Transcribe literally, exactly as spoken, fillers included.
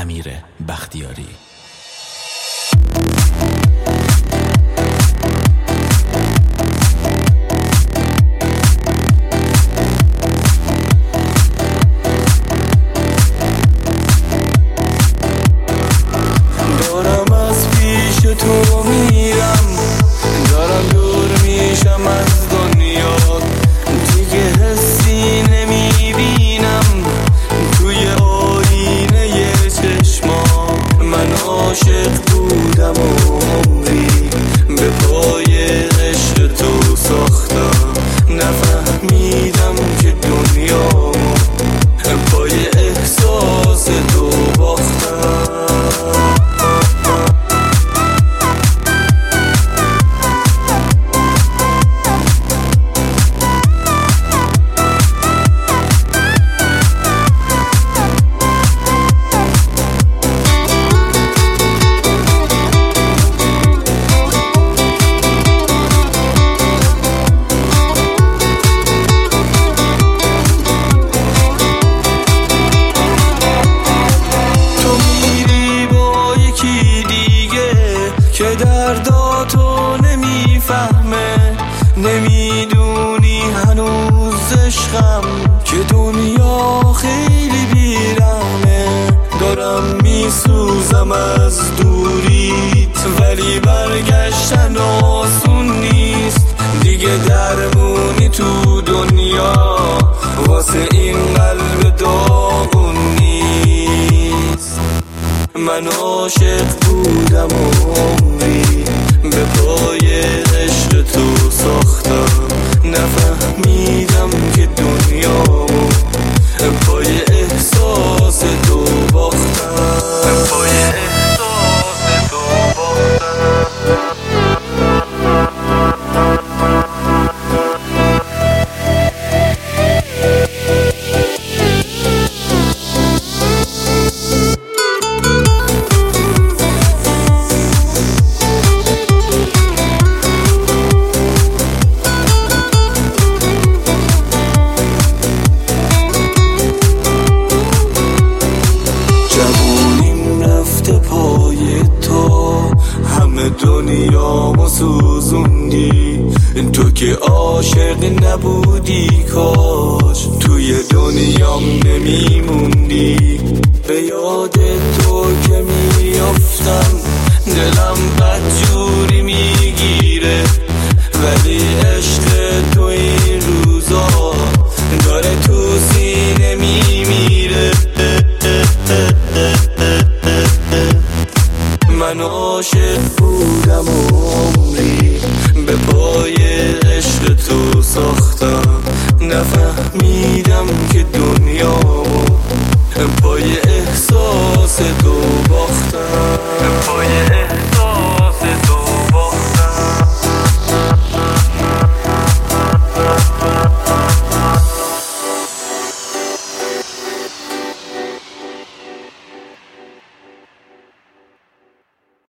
امیر بختیاری. دارم از پیش تو میرم، دارم دور میشم از دنیا، دیگه حسی نمیبینم توی آینه چشما. من عاشق بودم و عمری به پای عشق تو ساختم، نفهمیدم که دنیا پای احساس تو باختم. که درداتو نمیفهمه، نمیدونی هنوز عشقم که دنیا خیلی بیرحمه. دارم میسوزم از دوریت ولی برگشتن آسون نیست، دیگه درمونی تو دنیا واسه این قلب داغون نیست. من عاشق بودم و عمری به پای عشق تو ساختم، نفهمیدم که دنیا پای احساس تو باختم، پای احساس تو باختم. دنیامو سوزوندی، تو که عاشق نبودی کاش توی دنیام نمیموندی. به یاد تو که میافتم دلم بدجوری میگیره، ولی عشق تو این روزا داره تو سینه میمیره. من عاشق بودم و عمری به پای عشق تو ساختم، نفهمیدم که دنیا پای احساس تو باختم.